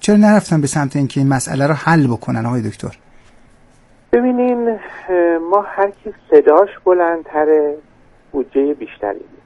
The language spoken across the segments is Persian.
چرا نرفتن به سمت اینکه این مسئله رو حل بکنن آقای دکتر؟ ببینین ما هر کی صداش بلندتره بودجه بیشتری میده.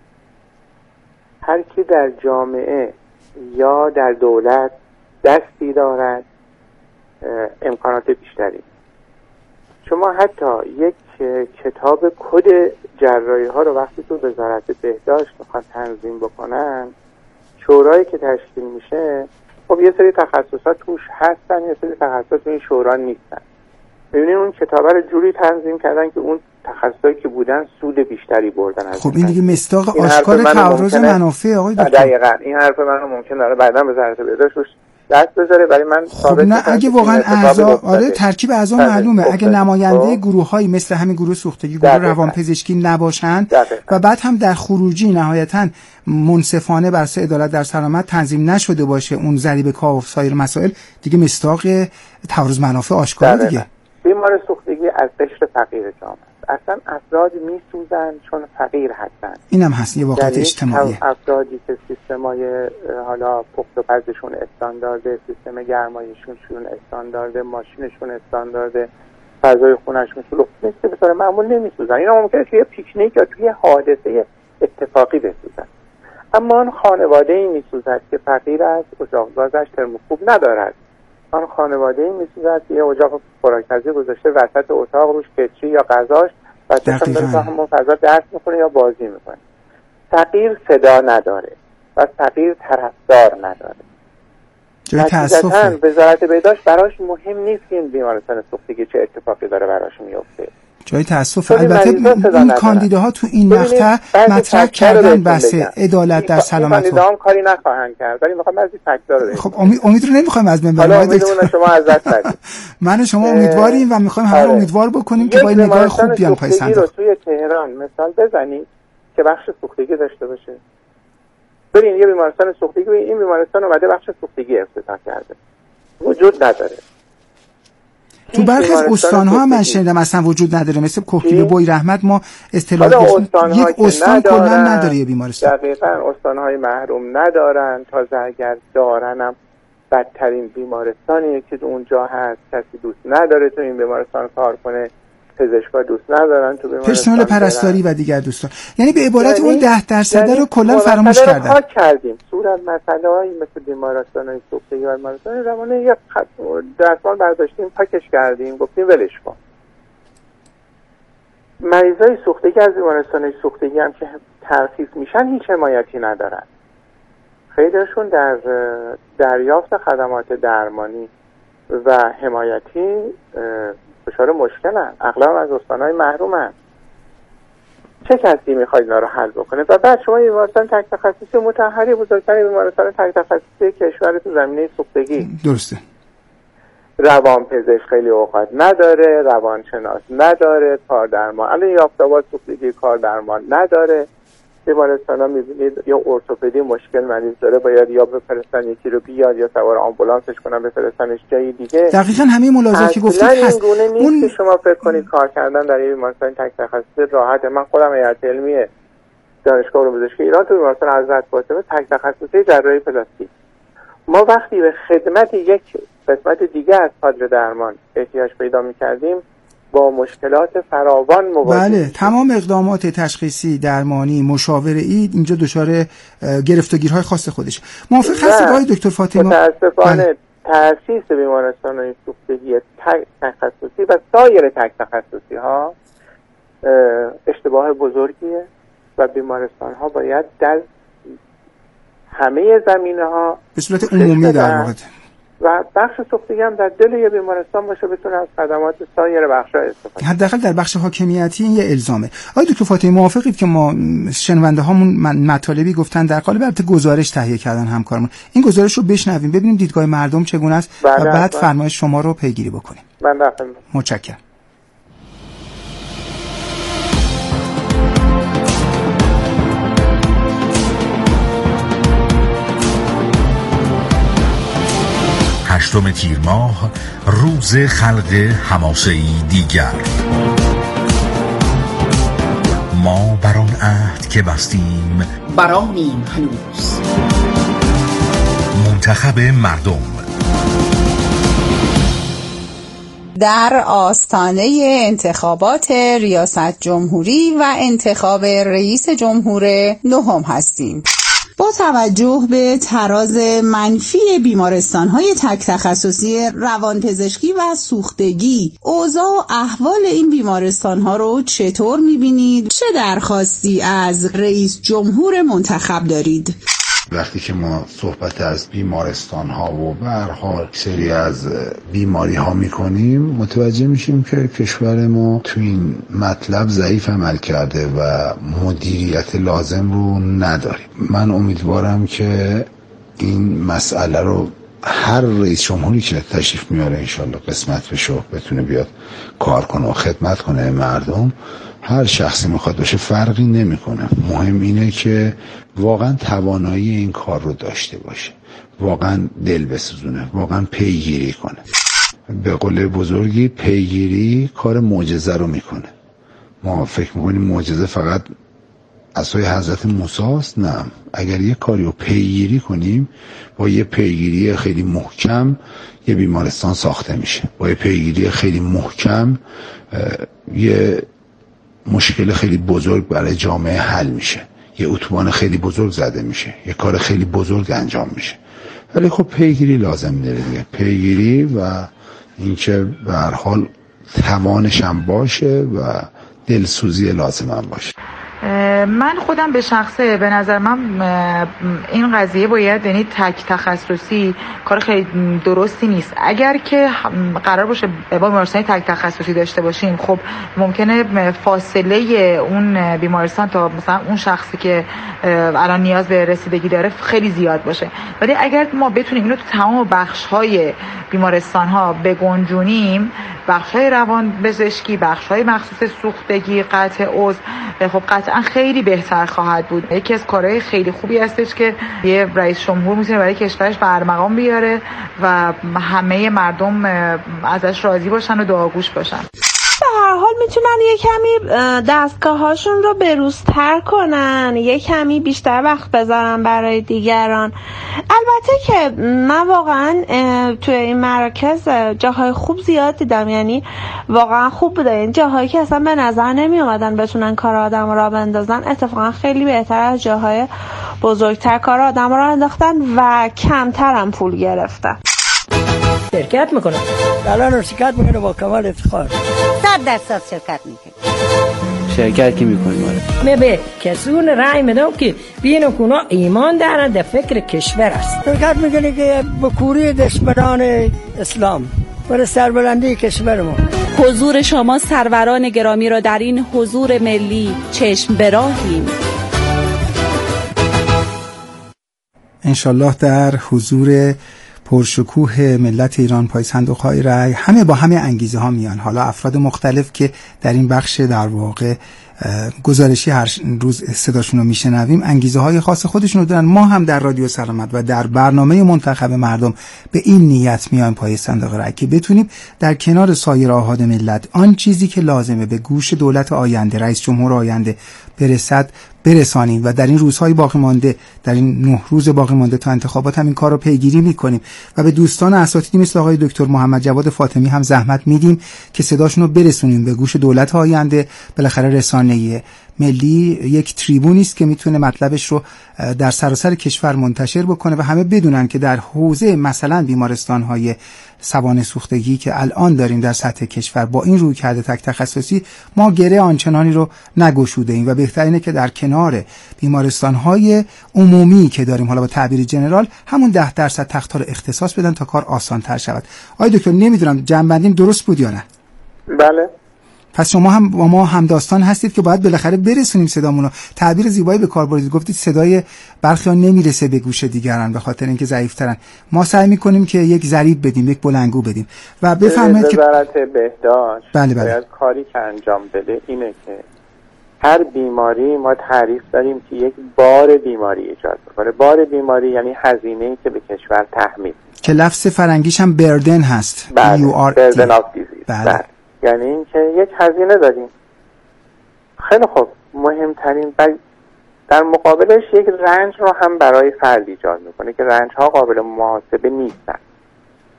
هر کی در جامعه یا در دولت دستی دارد امکانات بیشتری. شما حتی یک کتاب کد جراحی ها رو وقتی تو وزارت بهداشت میخوان تنظیم بکنن، شورایی که تشکیل میشه خب یه سری تخصصات توش هستن، یه سری تخصصات این شورا نیستن. ببینید اون کتابه رو جوری تنظیم کردن که اون تخصصایی که بودن سود بیشتری بردن از. خب این دیگه مصداق آشکار تعارض منافع آقای دکتر. دقیقاً این حرف منو ممکن داره بعداً وزارت بهداشت روش دست بذاره، ولی من خب نه اگه واقعا اعضا ترکیب اعضا معلومه، اگه نماینده گروه‌هایی مثل همین گروه سوختگی، گروه روانپزشکی نباشن و بعد هم در خروجی نهایتاً منصفانه بر اساس عدالت در سلامت تنظیم نشده باشه اون ضریب کاه و سایر مسائل، دیگه مصداق تعارض منافع آشکار دیگه. بیمار سوختگی از قشر فقیر جامعه اصلا افراد میسوزن چون فقیر هستن. اینم هست یه واقعیت اجتماعی. افرادی که سیستمای حالا پخت و پزشون استاندارده، سیستم گرمایشون استاندارده، ماشینشون استاندارده، فضای خونه‌شون شلوغ نیست، به طور معمول نمیسوزن. اینا ممکنه توی پیکنیک یا توی حادثه اتفاقی بسوزن. اما اون خانواده‌ای میسوزد که فقیر است، اجاق گازش ترموکوب ندارد. آن خانواده‌ای میسوزد که یه اجاق خوراک‌پزی گذاشته وسط اتاق، روش کتری یا غذاش بچه‌شون داره تو همون فضا درس می‌خونه یا بازی می‌کنه. فقیر صدا نداره و فقیر طرفدار نداره. نتیجتاً وزارت بهداشت براش مهم نیست که این بیمارستان سوختگی چه اتفاقی داره براش میفته. جای تأسف. البته این کاندیداها تو این مقطع مطرح کردن بحث عدالت در سلامت. کاندیداها کاری نخواهند کرد، ولی میخوام بعضی فکت‌ها رو بگم. خب امید رو نمیخوایم از بین ببریم. حالا امیدمون شما از دست ندید. من و شما امیدواریم و میخوایم همه امیدوار بکنیم که با این نگاه خوب بیان پای صندوق. رو توی تهران مثال بزنید که بخش سوختگی داشته باشه. برین یه بیمارستان سوختگی، این بیمارستان اومده بخش سوختگی افتتاح کرده. وجود نداره. تو برخی از استان‌ها من شنیدم اصلا وجود نداره، مثل کوکیل و بوی رحمت ما اصطلاح یک استان کلا نداره یه بیمارستان. دقیقاً استان‌های محروم ندارن، تازه اگر دارنم بدترین بیمارستانیه که اونجا هست. کسی دوست نداره تو این بیمارستان کار کنه، پزشکا دوست ندارن تو بیمارستان، پرسنل پرستاری و دیگر دوستان. یعنی به عبارت اون 10% رو کلا فراموش کردن. ما کردیم صورت مسائلی مثل بیمارستان‌های سوختگی و بیمارستان روانی یک دستمال برداشتیم پاکش کردیم، گفتیم ولش کن. مریضای سوختگی از بیمارستان‌های سوختگی هم که ترخیص میشن هیچ حمایتی ندارن. خیلیشون در دریافت خدمات درمانی و حمایتی دچار مشکلن، اغلب از استان‌های محرومن. چه کسی میخواد اینا رو حل بکنه؟ و بعد شما بیمارستان تک تخصصی مطهری بزرگترین بیمارستان تک تخصصی کشور تو زمینه سوختگی، درسته، روانپزشک خیلی اوقات نداره، روانشناس نداره، کاردرمان الان یافته‌آباد سوختگی کاردرمان نداره. بیمارستانا میبینید یا ارتوپدی مشکل مریض داره، باید یا بفرستن یکی رو بیاد یا سوار آمبولانسش کنن بفرستنش جای دیگه. دقیقاً همین ملاحظاتی که گفتید هست. اون که شما فکر کنید کار کردن در این بیمارستان تک تخصصی راحته. من خودم هیئت علمی دانشگاه علوم پزشکی ایران تو بیمارستان حضرت فاطمه تک تخصصی جراحی پلاستیک، ما وقتی به خدمت یک قسمت دیگه از کادر درمان احتیاج پیدا می‌کردیم با مشکلات فراوان مواجه. بله، تمام اقدامات تشخیصی، درمانی، مشاوره‌ای اینجا دچار گرفتگیرهای خاص خودشه. موافق هستید آقای دکتر فاطمی؟ متأسفانه تأسیس بیمارستان‌های سوختگی تک تخصصی و سایر تک تخصصی‌ها اشتباه بزرگیه و بیمارستان‌ها باید در همه زمینه‌ها به صورت عمومی در واقع و بخش سوختگی هم در دل یه بیمارستان باشه، بتونه از خدمات سایر بخش‌ها استفاده کنه. حداقل در بخش حاکمیتی این یه الزامه. آقای دکتر فاطمی موافقید که ما شنونده هامون مطالبی گفتن در قالب البته گزارش تهیه کردن همکارمون، این گزارش رو بشنویم ببینیم دیدگاه مردم چگونه است و بعد فرمایش شما رو پیگیری بکنیم. متشکرم. هشتم تیر ماه، روز خلق حماسه‌ای دیگر. ما بر آن عهد که بستیم برانیم هنوز. منتخب مردم در آستانه انتخابات ریاست جمهوری و انتخاب رئیس جمهور نهم هستیم. با توجه به تراز منفی بیمارستان‌های تک تخصصی روانپزشکی و سوختگی، اوضاع و احوال این بیمارستان‌ها رو چطور می‌بینید؟ چه درخواستی از رئیس جمهور منتخب دارید؟ وقتی که ما صحبت از بیمارستان ها و به هر حال سری از بیماری ها میکنیم، متوجه میشیم که کشور ما تو این مطلب ضعیف عمل کرده و مدیریت لازم رو نداریم. من امیدوارم که این مسئله رو هر رئیس جمهوری که تشریف میاره انشالله قسمت بشه و بتونه بیاد کار کنه و خدمت کنه مردم. هر شخصی میخواد باشه فرقی نمیکنه، مهم اینه که واقعا توانایی این کار رو داشته باشه، واقعا دل بسوزونه، واقعا پیگیری کنه. به قول بزرگی پیگیری کار معجزه رو میکنه. ما فکر میکنیم معجزه فقط عصای حضرت موسی است. نه، اگر یه کاری رو پیگیری کنیم، با یه پیگیری خیلی محکم یه بیمارستان ساخته میشه، با یه پیگیری خیلی محکم یه مشکل خیلی بزرگ برای جامعه حل میشه، یه اتوبان خیلی بزرگ زده میشه، یه کار خیلی بزرگ انجام میشه. ولی خب پیگیری لازم داره دیگه، پیگیری و اینکه به هر حال توانش هم باشه و دلسوزی لازم هم باشه. من خودم به شخصه به نظر من این قضیه باید، یعنی تک تخصصی کار خیلی درستی نیست. اگر که قرار باشه با بیمارستان تک تخصصی داشته باشیم، خب ممکنه فاصله اون بیمارستان تا مثلا اون شخصی که الان نیاز به رسیدگی داره خیلی زیاد باشه. ولی اگر ما بتونیم اینو تو تمام بخش‌های بیمارستان‌ها بگنجونیم، بخش‌های روانپزشکی، بخش‌های مخصوص سوختگی، قطع عضو، خب قطعا خیلی بهتر خواهد بود. یکی از کارهای خیلی خوبی هستش که یه رئیس جمهور میتونه برای کشورش برمقام بیاره و همه مردم ازش راضی باشن و دعاگوش باشن. به هر حال میتونن یه کمی دستگاهاشون رو بروزتر کنن، یه کمی بیشتر وقت بذارن برای دیگران. البته که من واقعا توی این مراکز جاهای خوب زیاد دیدم، یعنی واقعا خوب بوده. این جاهایی که اصلا به نظر نمی اومدن بتونن کار آدم را بندازن، اتفاقا خیلی بهتر از جاهای بزرگتر کار آدم را انداختن و کمتر هم پول گرفتن. شرکت میکنه، الان شرکت میکنه با کمال افتخار، 100% شرکت میکنه. شرکت کی میکنیم؟ من به کسون رای میدم که بین کونا ایمان دارن در فکر کشور است. شرکت میکنه که به کوری دشمنان اسلام برای سربلندی کشور ما. حضور شما سروران گرامی را در این حضور ملی چشم براهیم. انشالله در حضور پرشکوه ملت ایران پای صندوق‌های رای همه با همه انگیزه ها میان. حالا افراد مختلف که در این بخش در واقع گزارشی هر روز صداشون رو میشنویم انگیزه های خاص خودشون رو دارن. ما هم در رادیو سلامت و در برنامه منتخب مردم به این نیت میایم پای صندوق رای که بتونیم در کنار سایر آحاد ملت آن چیزی که لازمه به گوش دولت آینده، رئیس جمهور آینده برسانیم و در این روزهای باقی مانده، در این 9 روز باقی مانده تا انتخابات هم این کار رو پیگیری میکنیم و به دوستان اساتیدی مثل آقای دکتر محمد جواد فاطمی هم زحمت میدیم که صداشون رو برسونیم به گوش دولت آینده. بالاخره رسانه ملی یک تریبونی است که میتونه مطلبش رو در سراسر کشور منتشر بکنه و همه بدونن که در حوزه مثلا بیمارستان‌های سوانح سوختگی که الان داریم در سطح کشور با این رویکرد تک تخصصی ما گره آنچنانی رو نگشوده ایم و بهترینه که در کنار بیمارستان‌های عمومی که داریم، حالا با تعبیر جنرال، همون 10% تخت‌ها رو اختصاص بدن تا کار آسان‌تر شود. آقای دکتر نمیدونم جنبندیم درست بود یا نه؟ بله. پس شما هم با ما هم داستان هستید که باید بالاخره برسونیم صدامون رو. تعبیر زیبایی به کار بردید، گفتید صدای برخیان نمیرسه به گوش دیگران به خاطر اینکه ضعیف‌ترن. ما سعی می‌کنیم که یک ضریب بدیم، یک بلندگو بدیم. و بفرمایید که وزارت بهداشت بله. باید کاری که انجام بده اینه که هر بیماری ما تعریف داریم که یک بار بیماری ایجاد می‌کنه. بار بیماری یعنی هزینه‌ای که به کشور تحمیل، که لفظ فرنگیش هم بردن هست. بردن آف دیزیز. بله. یعنی این که یک هزینه داریم. خیلی خوب، مهمترین در مقابلش یک رنج رو هم برای فرد ایجاد میکنه که رنج ها قابل محاسبه نیستن.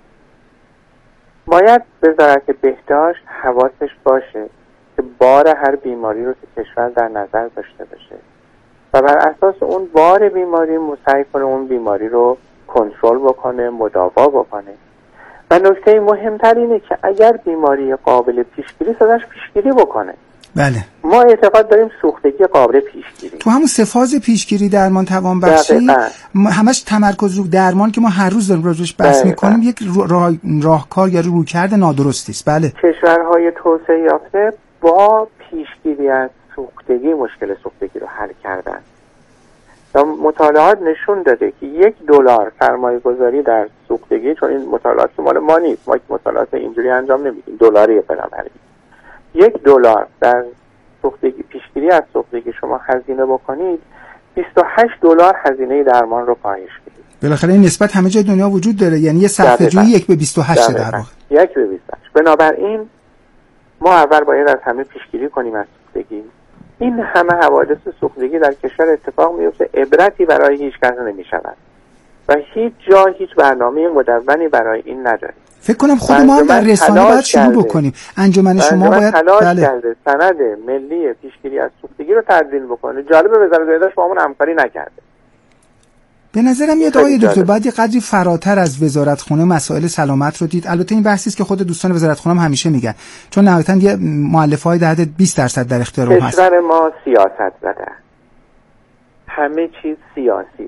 باید وزارت بهداشت حواسش باشه که بار هر بیماری رو که کشور در نظر داشته باشه و بر اساس اون بار بیماری سعی کنه اون بیماری رو کنترل بکنه، مداوا بکنه. و نکته مهمتر اینه که اگر بیماری قابل پیشگیری ازش پیشگیری بکنه. بله. ما اعتقاد داریم سوختگی قابل پیشگیری. تو همون سه فاز پیشگیری درمان توانبخشی همش تمرکز رو درمان که ما هر روز داریم راجعش بحث می‌کنیم یک راهکار یا رویکرد نادرستی است. بله. کشورهای توسعه یافته با پیشگیری از سوختگی مشکل سوختگی رو حل کردن. و مطالعات نشون داده که $1 سرمایه گذاری در سوختگی، چون این مطالعات مال ما نیست، ما مطالعات اینجوری انجام نمیدیم، دلاریه بنابراین $1 در سوختگی، پیشگیری از سوختگی شما هزینه بکنید، $28 هزینه درمان رو کاهش میدید. بالاخره این نسبت همه جای دنیا وجود داره، یعنی یه صرفه‌جویی 1:28 در واقع. 1:28. بنابراین ما اول باید از همه پیشگیری کنیم از سوختگی. این همه حوادث سوختگی در کشور اتفاق میفته، عبرتی برای هیچ کس نمیشود و هیچ جا هیچ برنامه مدونی برای این نداریم. فکر کنم خود ما هم در رسانه باید شروع بکنیم. انجمن شما باید کرده سند ملی پیشگیری از سوختگی رو تدوین بکنه. جالب وزارت بهداشت با همون همکاری نکرده. به نظرم میاد آقای دکتر باید یه قدری فراتر از وزارتخونه مسائل سلامت رو دید. البته این بحثی است که خود دوستان وزارتخونه هم همیشه میگن، چون نهایتاً یه مؤلفه‌های در حد 20% در اختیار اون هست. کشور ما سیاست زده، همه چیز سیاسی.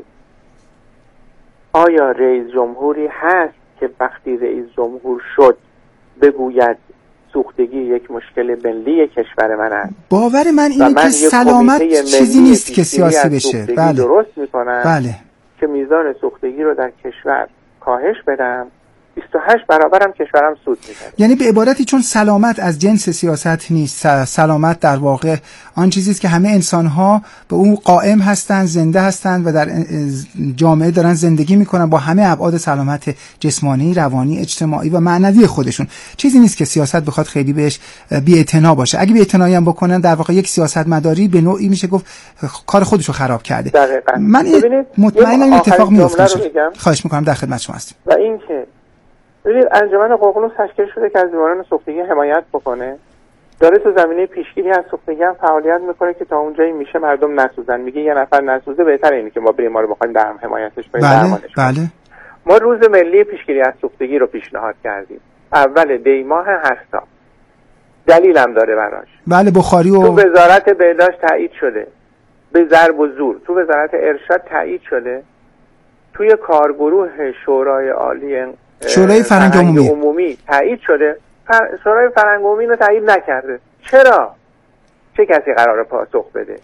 آیا رئیس جمهوری هست که وقتی رئیس جمهور شد بگوید سوختگی یک مشکل ملی کشور من است؟ باور من اینه که سلامت چیزی نیست که سیاسی بشه. بله. درست میکنن. بله. که میزان سوختگی رو در کشور کاهش بدم، 28 برابرم کشورم سود میده. یعنی به عبارتی چون سلامت از جنس سیاست نیست، سلامت در واقع آن چیزی است که همه انسان‌ها به اون قائم هستند، زنده هستند و در جامعه دارن زندگی میکنن با همه ابعاد سلامت جسمانی، روانی، اجتماعی و معنوی خودشون. چیزی نیست که سیاست بخواد خیلی بهش بی‌اعتنا باشه. اگه بی‌اعتنایی هم بکنن در واقع یک سیاستمداری به نوعی میشه گفت کار خودشو خراب کرده. دقیقاً. من مطمئنم این اتفاق میفته. خواهش میکنم در خدمت شما هستم. و اینکه ببینید انجمن ققنوس تشکیل شده که از بیماران سوختگی حمایت بکنه، داره تو زمینه پیشگیری از سوختگی هم فعالیت میکنه که تا اونجایی میشه مردم نسوزن. میگه یه نفر نسوزه بهتره اینه که ما بریم ما رو بخوایم درم حمایتش کنیم. بله. ما روز ملی پیشگیری از سوختگی رو پیشنهاد کردیم اول دی ماه هر سال. دلیلم داره براش. بله بخاری و تو وزارت بهداشت تایید شده، به ضرب و زور. تو وزارت ارشاد تایید شده، توی کارگروه شورای عالی شورای فرهنگ عمومی تایید شده. شورای فرهنگ عمومی رو تایید نکرده. چرا؟ چه کسی قراره پاسخ بده؟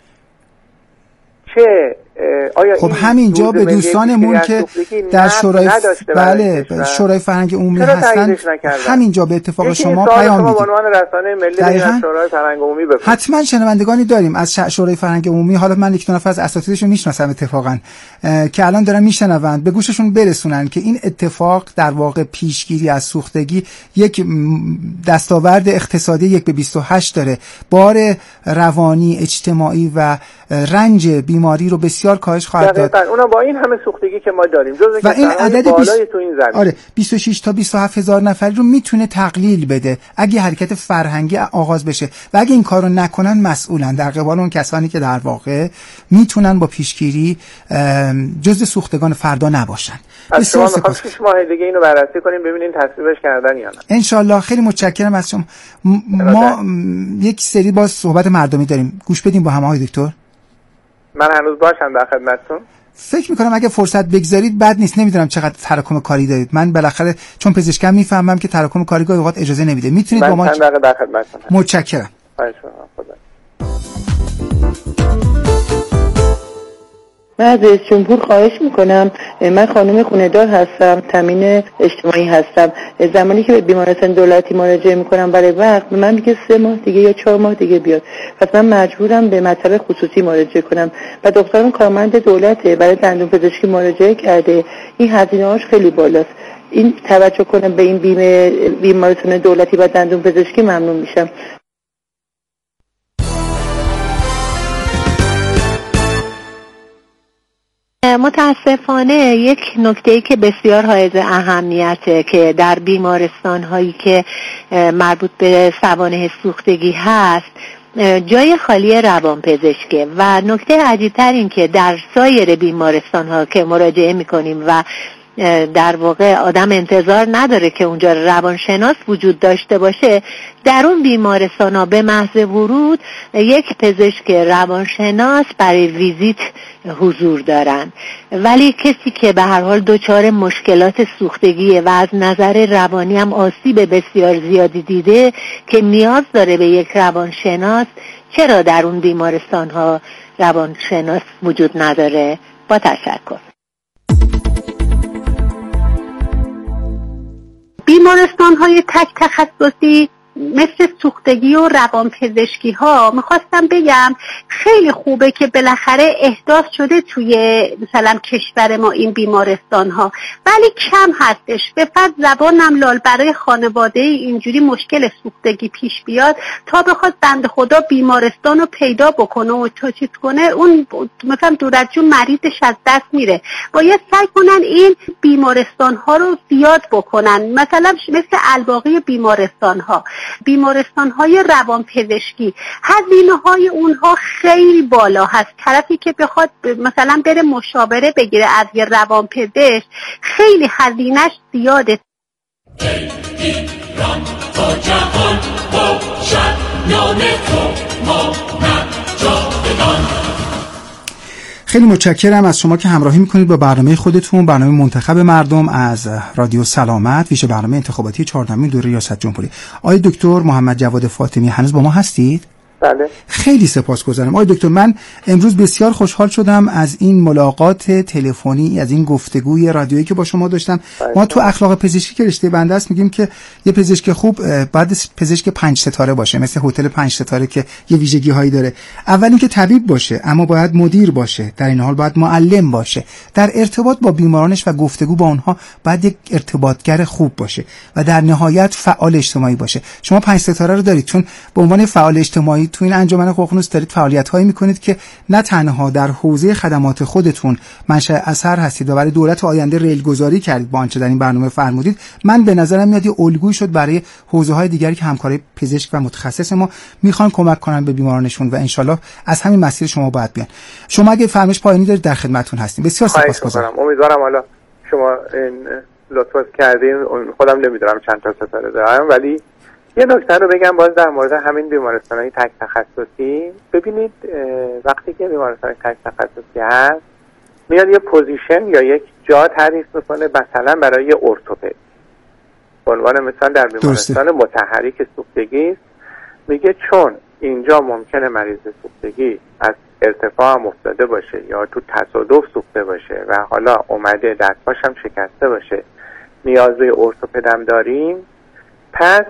آیا خب همینجا به دوستانمون که در شورای شورای فرهنگ عمومی هستن همینجا به اتفاق شما پیام میدیم. شورای فرهنگ عمومی حتما شنوندگانی داریم از شورای فرهنگ عمومی. حالا من یک دو نفر از اساتیدشون میشناسم اتفاقا که الان دارن میشنوند، به گوششون برسونن که این اتفاق در واقع پیشگیری از سوختگی یک دستاورد اقتصادی 1:28 داره. بار روانی، اجتماعی و رنج بیماری رو بسیار کاهش خواهد داد. اونا با این همه سوختگی که ما داریم و این عدد تو این زمین 26 تا 27 هزار نفری رو میتونه تقلیل بده اگه حرکت فرهنگی آغاز بشه و اگه این کارو نکنن مسئولن در قبال اون کسانی که در واقع میتونن با پیشگیری جزء سوختگان فردا نباشن. بسیار سپاس. 6 ماه دیگه اینو بررسی کنیم ببینیم تصویبش کردن یا نه. ان شاء الله. خیلی متشکرم از شما. ما یک سری باز صحبت مردمی داریم، گوش بدیم با هم آقای دکتر. من هنوز باشم در خدمتتون. فکر میکنم اگه فرصت بگذارید بد نیست. نمیدونم چقدر تراکم کاری دارید. من بالاخره چون پزشکم میفهمم که تراکم کاری گاهی اوقات اجازه نمیده. میتونید با ما چند دقیقه در خدمتتون. متشکرم. من از رئیس جمهور خواهش میکنم، من خانم خونه‌دار هستم، تامین اجتماعی هستم. زمانی که به بیمارستان دولتی مراجعه میکنم برای وقت من میگه 3 ماه دیگه یا 4 ماه دیگه بیاد، پس من مجبورم به مطب خصوصی مراجعه کنم و دخترم کارمند دولته، برای دندون پزشکی مراجعه کرده، این هزینه‌هاش خیلی بالاست. این توجه کنم به این بیمارستان دولتی و دندون پزشکی ممنون میشم. متاسفانه یک نکته‌ای که بسیار حائز اهمیته که در بیمارستان‌هایی که مربوط به سوانح سوختگی هست جای خالی روانپزشکه و نکته عجیب‌تر این که در سایر بیمارستان‌ها که مراجعه می‌کنیم و در واقع آدم انتظار نداره که اونجا روانشناس وجود داشته باشه، در اون بیمارستان‌ها به محض ورود یک پزشک روانشناس برای ویزیت حضور دارن، ولی کسی که به هر حال دچار مشکلات سوختگیه و از نظر روانی هم آسیب بسیار زیادی دیده که نیاز داره به یک روانشناس، چرا در اون بیمارستان‌ها روانشناس وجود نداره؟ با تشکر. بیمارستان‌های تک تخصصی مثل سوختگی و روانپزشکی ها میخواستم بگم خیلی خوبه که بالاخره احداث شده توی مثلا کشور ما این بیمارستان ها، ولی کم هستش. به فرض زبانم لال برای خانواده اینجوری مشکل سوختگی پیش بیاد تا بخواد بنده خدا بیمارستان رو پیدا بکنه و چیز کنه، اون مثلا دور از جون مریضش از دست میره. باید سعی کنن این بیمارستان ها رو زیاد بکنن، مثلا مثل الباقی بیمارستان های روانپزشکی هزینه های اونها خیلی بالا هست. طرفی که بخواد مثلا بره مشاوره بگیره از یه روانپزشک خیلی هزینهش زیاده. ایران تا جهان باشد نام تو ما جاودان. خیلی متشکرم از شما که همراهی میکنید با برنامه خودتون، برنامه منتخب مردم از رادیو سلامت، ویژه برنامه انتخاباتی 14مین دوره ریاست جمهوری. آقای دکتر محمد جواد فاطمی هنوز با ما هستید؟ بله. خیلی سپاسگزارم آقای دکتر. من امروز بسیار خوشحال شدم از این ملاقات تلفنی، از این گفتگوی رادیویی که با شما داشتم. ما تو اخلاق پزشکی که رشته بنده است میگیم که یه پزشک خوب باید پزشک 5 ستاره باشه، مثل هتل 5 ستاره که یه ویژگی هایی داره. اول اینکه طبیب باشه، اما باید مدیر باشه، در این حال باید معلم باشه، در ارتباط با بیمارانش و گفتگو با اونها باید یک ارتباطگر خوب باشه و در نهایت فعال اجتماعی باشه. شما 5 ستاره رو دارید، چون به عنوان فعال اجتماعی تو این انجمن ققنوس دارید فعالیت‌هایی می‌کنید که نه تنها در حوزه خدمات خودتون منشأ اثر هستید و برای دولت آینده ریلگذاری کردید با آنچه در این برنامه فرمودید. من به نظرم میاد یه الگویی شد برای حوزه‌های دیگری که همکارای پزشک و متخصص ما میخوان کمک کنن به بیمارانشون و انشالله از همین مسیر شما باید بیان. شما اگه فرمایش پایانی دارید در خدمتتون هستیم. بسیار سپاسگزارم. امیدوارم حالا شما این لطف کردین، خودم نمیدونم چند تا ستاره دارم، ولی یه نکته رو بگم باز در مورد همین بیمارستان‌های تک تخصصی. ببینید وقتی که بیمارستان تک تخصصی هست میاد یه پوزیشن یا یک جا تعریف میکنه، مثلا برای ارتوپد به عنوان مثلا در بیمارستان متحری که سوختگی است، میگه چون اینجا ممکنه مریض سوختگی از ارتفاع هم افتاده باشه یا تو تصادف سوخته باشه و حالا اومده دستاش هم شکسته باشه، نیاز به ارتوپد هم داریم، پس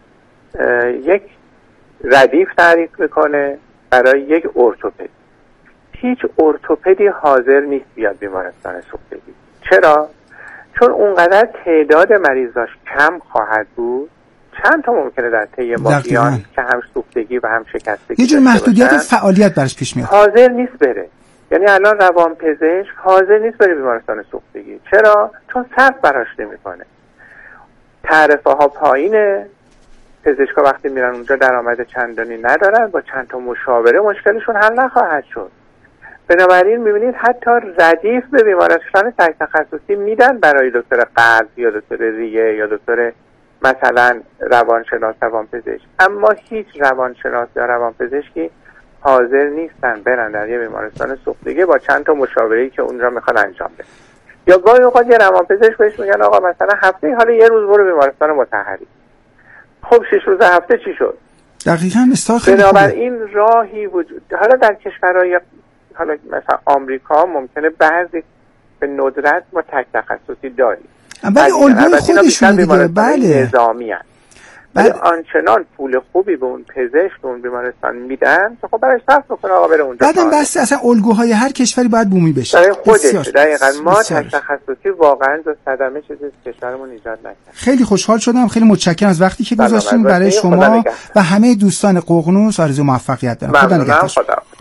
یک ردیف تعریف میکنه برای یک ارتوپد. هیچ ارتوپدی حاضر نیست بیاد بیمارستان سوختگی. چرا؟ چون اونقدر تعداد مریضاش کم خواهد بود. چند تا ممکنه در طی ماه بیان که هم سوختگی و هم شکستگی، یه جور محدودیت فعالیت برش پیش میاد، حاضر نیست بره. یعنی الان روانپزشک حاضر نیست بره بیمارستان سوختگی. چرا؟ چون صرف براش نمیکنه، تعرفه ها پایینه، پزشکا وقتی میرن اونجا درآمد چندانی ندارن، با چند تا مشاوره مشکلشون حل نخواهد شد. بنابراین میبینید حتی ردیف به بیمارستان تک تخصصی میدن برای دکتر قلب یا دکتر ریه یا دکتر مثلا روانشناس روانپزشک، اما هیچ روانشناس یا روانپزشکی حاضر نیستن برن در یه بیمارستان سوختگی با چند تا مشاوره‌ای که اونجا میخوان انجام بدن. یا گاهی اوقات یه روانپزشک بهش میگن آقا مثلا هفته حالا یه روز برو بیمارستان متحری. خب 6 روز هفته چی شد؟ دقیقاً استاخ. بنابراین راهی وجود، حالا در کشورهای حالا مثلا آمریکا ممکنه بعضی به ندرت ما تک تخصصی داریم، ولی الگوی خودشون دیگه. بله نظامی هست. ولی آنچنان پول خوبی به اون پزشک به اون بیمارستان میدن که خب برای صرف بکنه آقا بره اونجا. بعدم بس اصلا الگوهای هر کشوری باید بومی بشه برای خودش. دقیقاً ما تک تخصصی واقعا جز صدمه چیزی کشورمون ایجاد نکرد. خیلی خوشحال شدم، خیلی متشکرم از وقتی که گذاشتین برای شما و همه دوستان ققنوس. آرزوی موفقیت دارم. خدا نگهدار.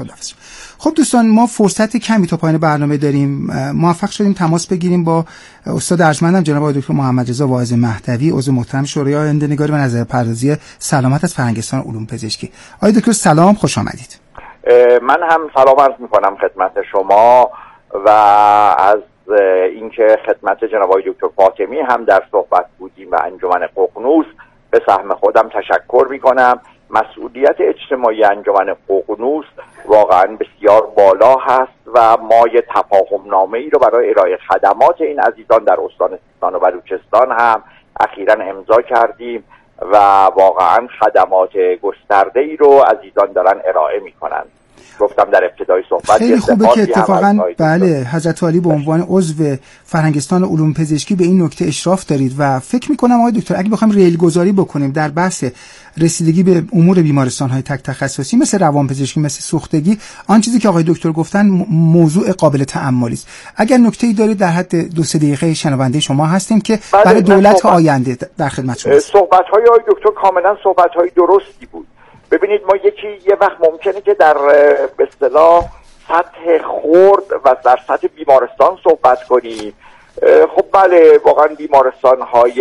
خداحافظ. خب دوستان، ما فرصت کمی تا پایان برنامه داریم. موفق شدیم تماس بگیریم با استاد ارجمندم جناب آقای دکتر محمد رضا واعظ مهدوی، عضو محترم شورای آینده‌نگاری و نظرپردازی سلامت از فرهنگستان علوم پزشکی. آقای دکتر سلام، خوش آمدید. من هم سلام عرض می‌کنم خدمت شما و از اینکه خدمت جناب آقای دکتر فاطمی هم در صحبت بودیم و انجمن ققنوس به سهم خودم تشکر می‌کنم. مسئولیت اجتماعی انجمن ققنوس واقعا بسیار بالا هست و ما یه تفاهم‌نامه‌ای رو برای ارائه خدمات این عزیزان در استان سیستان و بلوچستان هم اخیراً امضا کردیم و واقعا خدمات گسترده‌ای رو عزیزان دارن ارائه می‌کنن. گفتم در ابتدای صحبت خیلی خوبه که اتفاقا بله حضرت عالی به عنوان عضو فرهنگستان علوم پزشکی به این نکته اشراف دارید و فکر می‌کنم آقای دکتر اگه بخوایم ریلگذاری بکنیم در بحث رسیدگی به امور بیمارستان‌های تک تخصصی مثل روانپزشکی، مثل سوختگی، آن چیزی که آقای دکتر گفتن موضوع قابل تأملی است. اگر نکته‌ای دارید در حد 2-3 دقیقه شنونده شما هستیم که برای دولت آینده در خدمت شما. صحبت‌های آقای دکتر کاملا صحبت‌های درستی بود. ببینید ما یه وقت ممکنه که در به اصطلاح سطح خرد و در سطح بیمارستان صحبت کنیم. خب بله واقعا بیمارستان‌های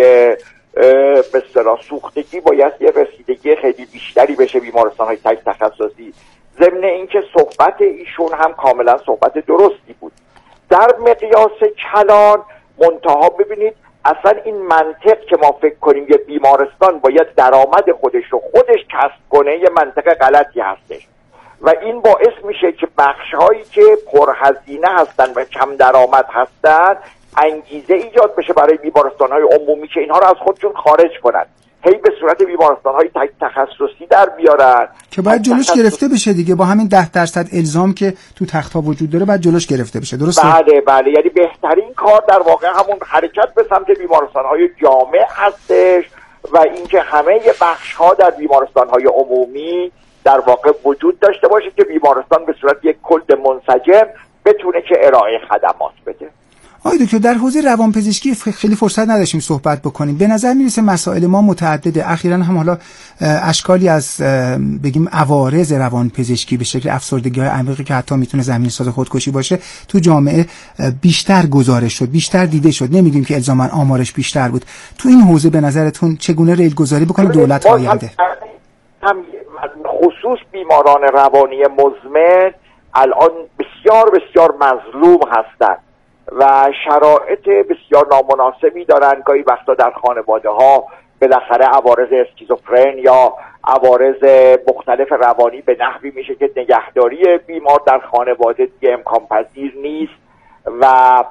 به اصطلاح سوختگی باید یه رسیدگی خیلی بیشتری بشه بیمارستان‌های تک تخصصی. ضمن اینکه صحبت ایشون هم کاملا صحبت درستی بود. در مقیاس کلان منتها ببینید اصلا این منطق که ما فکر کنیم یه بیمارستان باید درآمد خودش رو خودش کسب کنه یه منطق غلطی هستش و این باعث میشه که بخش‌هایی که پرهزینه هستن و کم درآمد هستن انگیزه ایجاد بشه برای بیمارستان‌های عمومی که اینها رو از خودشون خارج کنن، هی به صورت بیمارستان‌های تک تخصصی در بیارن که باید جلوش گرفته بشه دیگه. با همین 10% الزام که تو تخت‌ها وجود داره باید جلوش گرفته بشه. درسته؟ بله یعنی بهترین کار در واقع همون حرکت به سمت بیمارستان‌های جامع هستش و اینکه همه بخش‌ها در بیمارستان‌های عمومی در واقع وجود داشته باشه که بیمارستان به صورت یک کل منسجم بتونه که ارائه خدمات بده. آقای دکتر در حوزه روانپزشکی خیلی فرصت نداشتیم صحبت بکنیم. به نظر میرسه مسائل ما متعدده. اخیراً هم حالا اشکالی از بگیم عوارض روانپزشکی به شکل افسردگی‌های عمیقی که حتی میتونه زمینه‌ساز خودکشی باشه تو جامعه بیشتر گزارش شد، بیشتر دیده شد. نمیگیم که الزاماً آمارش بیشتر بود. تو این حوزه به نظرتون چگونه ریلگذاری بکنه دولت آینده؟ هم خصوص بیماران روانی مزمن الان بسیار مظلوم هستند و شرایط بسیار نامناسبی دارن. گاهی وقتا در خانواده ها بالاخره عوارض اسکیزوفرن یا عوارض مختلف روانی به نحوی میشه که نگهداری بیمار در خانواده دیگه امکان پذیر نیست و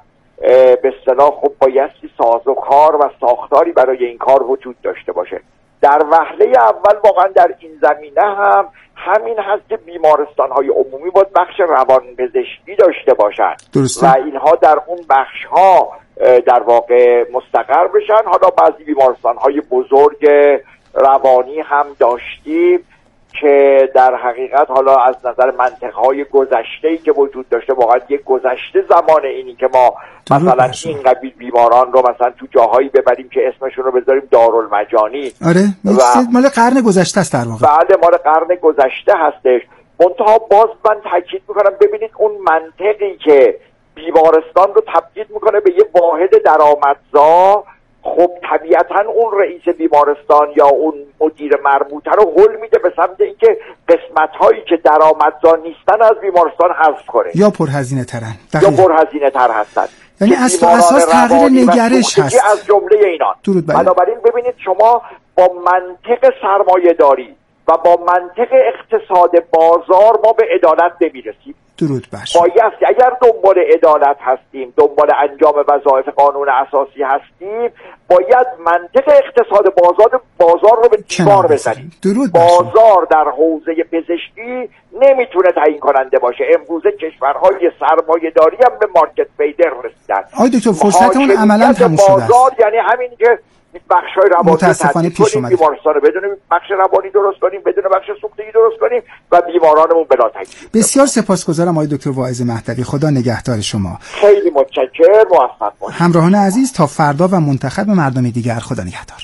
به اصطلاح خب بایستی سازوکار و ساختاری برای این کار وجود داشته باشه. در وهله اول واقعا در این زمینه هم همین هست که بیمارستان‌های عمومی باید بخش روانپزشکی داشته باشند و اینها در اون بخش‌ها در واقع مستقر بشن. حالا بعضی بیمارستان‌های بزرگ روانی هم داشتیم که در حقیقت حالا از نظر منطقه‌های گذشته‌ای که وجود داشته واقعا یک گذشته زمان اینی که ما مثلا این قبیل بیماران رو مثلا تو جاهایی ببریم که اسمشون رو بذاریم دارالمجانی. آره مال قرن گذشته است در واقع. بله مال قرن گذشته هستش. منتها باز من تاکید میکنم ببینید اون منطقی که بیمارستان رو تبدیل میکنه به یه واحد درآمدزا، خب طبیعتا اون رئیس بیمارستان یا اون مدیر مربوطه رو هل میده به سمت اینکه قسمت هایی که درآمدزا نیستن از بیمارستان حذف کنه یا پرهزینه ترن یا پرهزینه تر هستن. یعنی از اساس تغییر نگرش هست از جمله اینان. بنابراین ببینید شما با منطق سرمایه داری و با منطق اقتصاد بازار ما به عدالت نمیرسیم. درود بر بایستی اگر دنبال عدالت هستیم، دنبال انجام وظایف قانون اساسی هستیم، باید منطق اقتصاد بازار رو به دیوار بزنیم. بازار در حوزه پزشکی نمیتونه تعیین کننده باشه. امروزه کشورهای سرمایه‌داری هم به مارکت پیدر رسیدن. آقای دکتر فرصتمون عملاً تموم شده است. بازار یعنی همین که بخش‌های روانی متاسفانه پیش اومده. بیمارستان رو بدون بخش روانی درست کنیم، بدون بخش سوختگی درست کنیم و بیمارانمون بلا تکلیف. بسیار سپاسگزارم آقای دکتر واعظ مهدوی. خدا نگهدار شما. خیلی متشکرم. موفق باشید. همراهان عزیز تا فردا و منتخب مردم دیگر خدا نگهدار.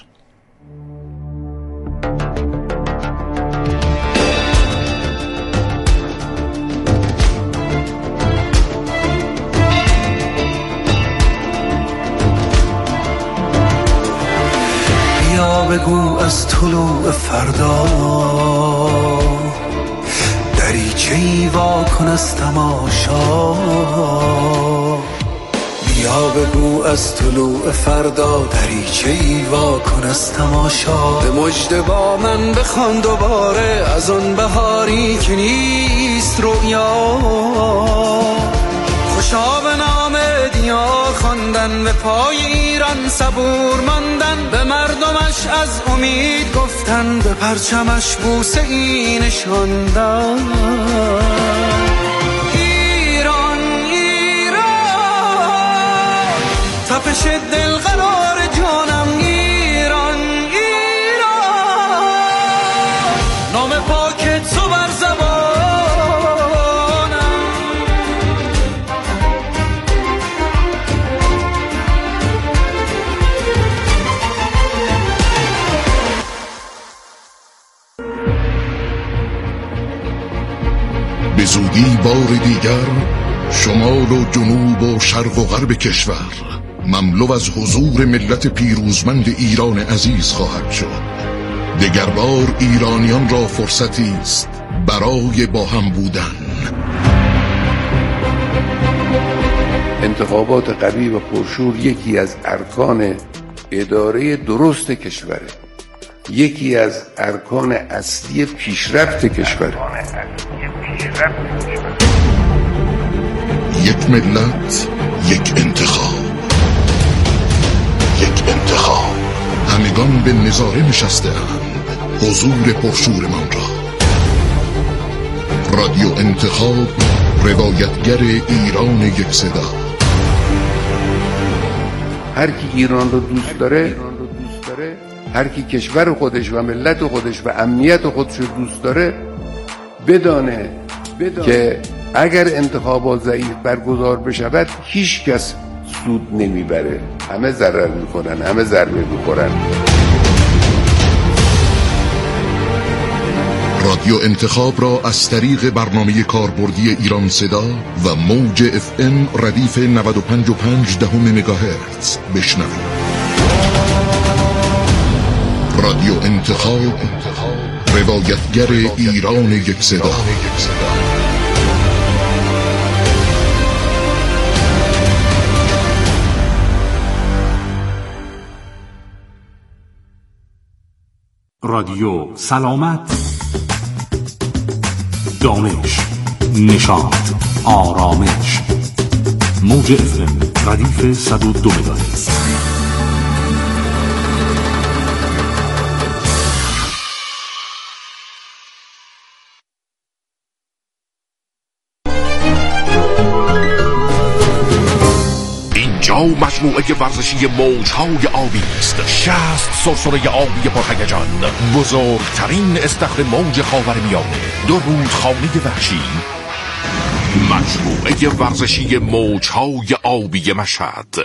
بیا بگو از طلوع فردا دریچه‌ای وا کن از تماشا. بیا بگو از طلوع فردا دریچه‌ای وا کن از تماشا. به مژده با من بخوان دوباره از آن بهاری که نیست رؤیا. خوشا به نام دیار خواندن، به پای ایران صبور ماندن، به مردمش از امید گفتن، به پرچمش بوسه ای نشاندن. ایران ایران تپش دل قرار جانم. ایران ایران نام پاک تو بر زبان. به زودی بار دیگر شمال و جنوب و شرق و غرب کشور مملو از حضور ملت پیروزمند ایران عزیز خواهد شد. دگربار ایرانیان را فرصتی است برای با هم بودن. انتخابات قوی و پرشور یکی از ارکان اداره درست کشوره، یکی از ارکان اصلی پیشرفت کشور. یک ملت، یک انتخاب، یک انتخاب. همگان به نظاره نشسته اند حضور پرشورمان را. رادیو انتخاب، روایتگر ایران یک صدا. هر کی ایران رو دوست داره، هر کی کشور خودش و ملت خودش و امنیت خودش رو دوست داره، بدانه که اگر انتخابات ضعیف برگزار بشود هیچ کس سود نمیبره، همه ضرر میکنن، همه ضربه میخورن. رادیو انتخاب را از طریق برنامه کاربردی ایران صدا و موج FM ردیف 95.5 مگاهرتز بشنوید. رادیو انتخاب، روایتگر ایران یک صدا. رادیو سلامت، دانش، نشاط، آرامش. موج FM ردیف 102 مگاهرتز. مجموعه ورزشی موجهای آبی است. 60 سرسره آبی پرهیجان، بزرگترین استخر موج خاورمیانه، 2 رودخانه وحشی. مجموعه ورزشی موجهای آبی مشهد.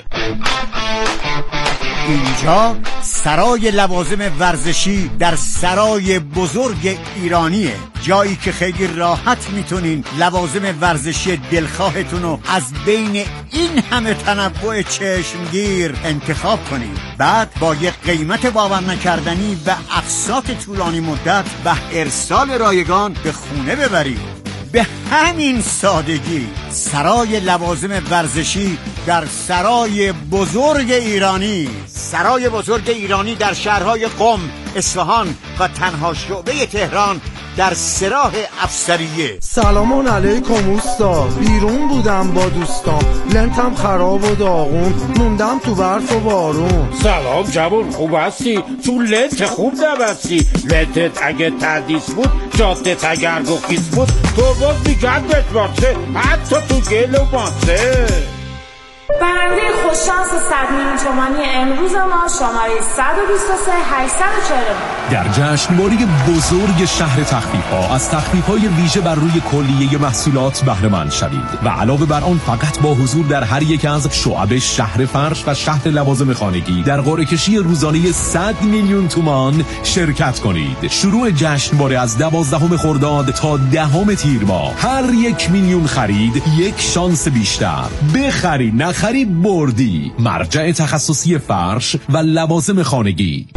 اینجا سرای لوازم ورزشی در سرای بزرگ ایرانیه، جایی که خیلی راحت میتونین لوازم ورزشی دلخواهتون رو از بین این همه تنوع چشمگیر انتخاب کنین، بعد با یک قیمت باور نکردنی و اقساط طولانی مدت و ارسال رایگان به خونه ببرید. به همین سادگی سرای لوازم ورزشی در سرای بزرگ ایرانی. سرای بزرگ ایرانی در شهرهای قم، اصفهان و تنها شعبه تهران در سراح افسریه. سلام علیکم اوستا، بیرون بودم با دوستام، لنتم خراب و داغون، موندم تو برف و بارون. سلام جوون، خوب هستی؟ تو لنت خوب نبستی. لنتت اگه تردیس بود، جادت اگر گفیس بود، تو باز میگن بتبارسه، حتی تو گل و بانسه. برنده خوششانس 100 میلیون تومانی امروز ما شماره 123 849. در جشنواره بزرگ شهر تخفیف‌ها از تخفیف‌های ویژه بر روی کلیه محصولات بهره مند شوید و علاوه بر آن فقط با حضور در هر یک از شعب شهر فرش و شهر لوازم خانگی در قرعه کشی روزانه 100 میلیون تومان شرکت کنید. شروع جشنواره از 12 خرداد تا 10 تیر ماه. هر 1 میلیون خرید 1 شانس بیشتر. بخری نخری بردی. مرجع تخصصی فرش و لوازم خانگی.